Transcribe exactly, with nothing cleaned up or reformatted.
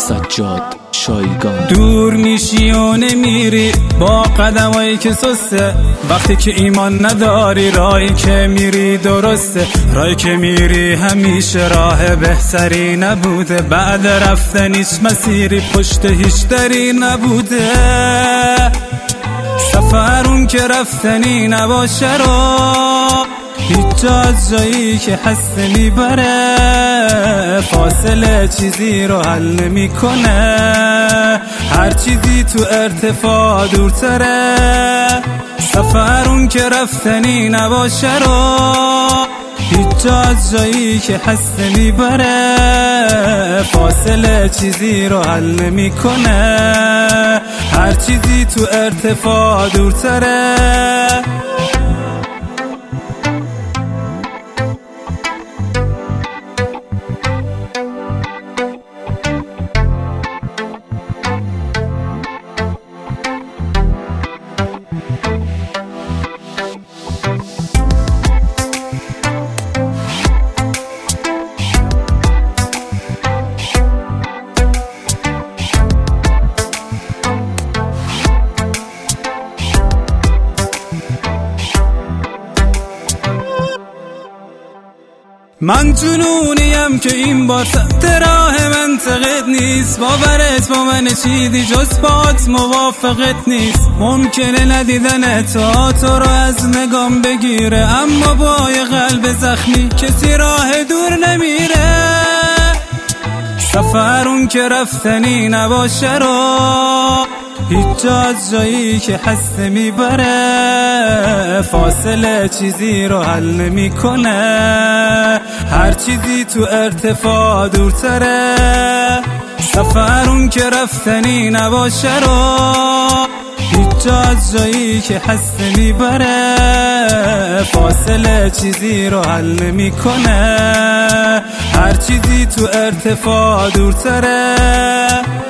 سجاد شایگان. دور میشی و نمیری با قدمایی که سسته، وقتی که ایمان نداری راهی که میری درسته. راهی که میری همیشه راه بهتری نبوده، بعد رفتن هیچ مسیری پشت هیچ دری نبوده. سفر اون که رفتنی نباشه رو هیچ جا از جایی که هسته میبره، فاصله چیزی رو حل نمی کنه، هر چیزی تو ارتفاع دورتره. سفر اون که رفتنی نباشه رو هیچ جا از جایی که هسته میبره، فاصله چیزی رو حل نمی کنه، هر چیزی تو ارتفاع دورتره. من جنونیم که این بار سمت راه منطقت نیست، باورت با من چیزی جز بات موافقت نیست. ممکنه ندیدن تا تو رو از نگام بگیره، اما با یه قلب زخمی کسی راه دور نمیره. سفر اون که رفتنی نباشه رو هیچ جا از جایی که هسته میبره، فاصله چیزی رو حل نمی کنه، هر چیزی تو ارتفاع دورتره. سفر اون که رفتنی نباشه رو هیچ جا از جایی که هسته میبره، فاصله چیزی رو حل نمی کنه، هر چیزی تو ارتفاع دورتره.